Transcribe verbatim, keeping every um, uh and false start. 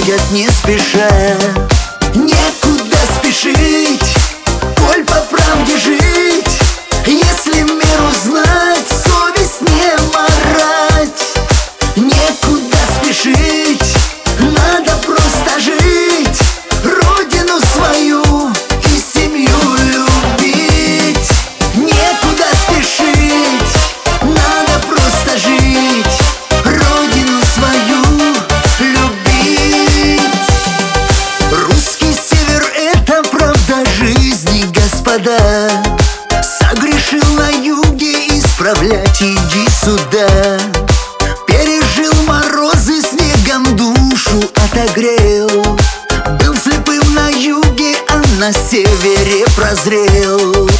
проходят не спеша. Некуда спешить, коль по правде жить. Если миру знать, совесть не марать. Некуда спешить, надо просто жить, родину свою и семью любить. Некуда спешить, надо просто жить, родину свою любить. Русский север — это правда жизни, господа. Согрешил на юге, исправлять иди сюда. Пережил морозы, снегом душу отогрел. Был слепым на юге, а на севере прозрел.